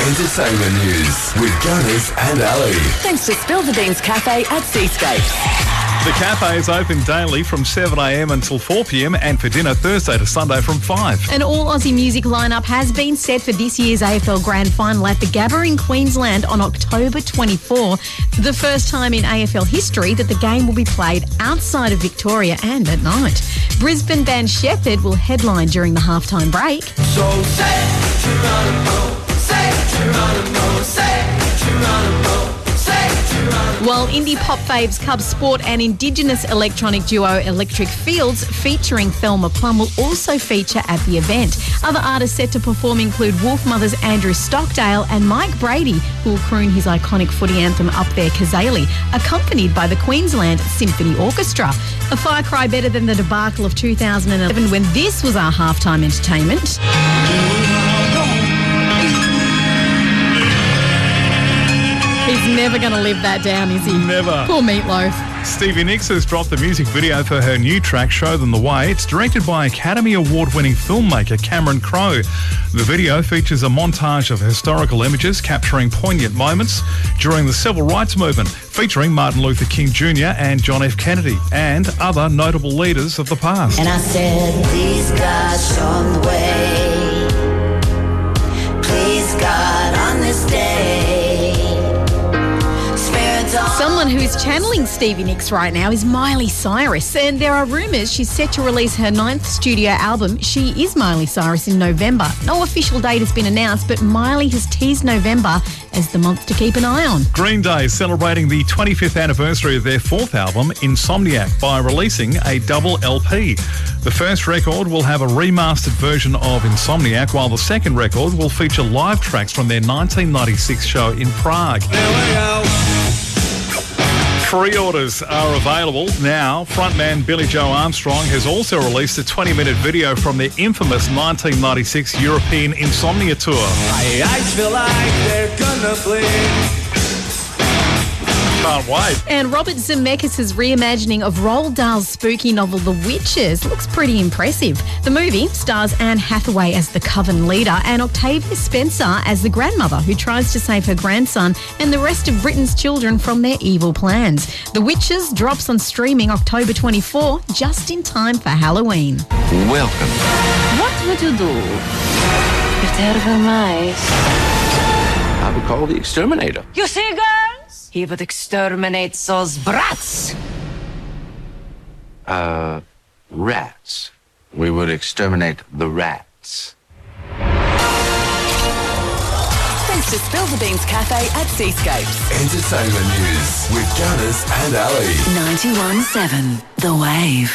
Entertainment news with Gunners and Ali. Thanks to Spill the Beans Cafe at Seascapes. The cafe is open daily from 7am until 4pm and for dinner Thursday to Sunday from 5. An all-Aussie music lineup has been set for this year's AFL Grand Final at the Gabba in Queensland on October 24. The first time in AFL history that the game will be played outside of Victoria and at night. Brisbane band Shepherd will headline during the halftime break. So say Geronimo, say Geronimo, say Geronimo. While indie pop faves Cub Sport and Indigenous electronic duo Electric Fields featuring Thelma Plum will also feature at the event. Other artists set to perform include Wolfmother's Andrew Stockdale and Mike Brady, who will croon his iconic footy anthem Up There Kazali, accompanied by the Queensland Symphony Orchestra. A far cry better than the debacle of 2011 when this was our halftime entertainment. He's never going to live that down, is he? Never. Poor Meatloaf. Stevie Nicks has dropped the music video for her new track, Show Them the Way. It's directed by Academy Award-winning filmmaker Cameron Crowe. The video features a montage of historical images capturing poignant moments during the civil rights movement, featuring Martin Luther King Jr. and John F. Kennedy and other notable leaders of the past. And I said, please God, show them the way. Please God, on this day. Someone who's channeling Stevie Nicks right now is Miley Cyrus, and there are rumours she's set to release her 9th studio album, She Is Miley Cyrus, in November. No official date has been announced, but Miley has teased November as the month to keep an eye on. Green Day celebrating the 25th anniversary of their 4th album, Insomniac, by releasing a double LP. The first record will have a remastered version of Insomniac, while the second record will feature live tracks from their 1996 show in Prague. There we go. Pre-orders are available now. Frontman Billy Joe Armstrong has also released a 20-minute video from their infamous 1996 European Insomnia tour. My eyes feel like they're gonna blink. Can't wait. And Robert Zemeckis' reimagining of Roald Dahl's spooky novel The Witches looks pretty impressive. The movie stars Anne Hathaway as the coven leader and Octavia Spencer as the grandmother who tries to save her grandson and the rest of Britain's children from their evil plans. The Witches drops on streaming October 24, just in time for Halloween. Welcome. What would you do if there were mice? I would call the exterminator. You see, girls? He would exterminate those brats. Rats. We would exterminate the rats. Thanks to Spill the Beans Cafe at Seascapes. Entertainment news with Gunners and Ali. 91.7 The Wave.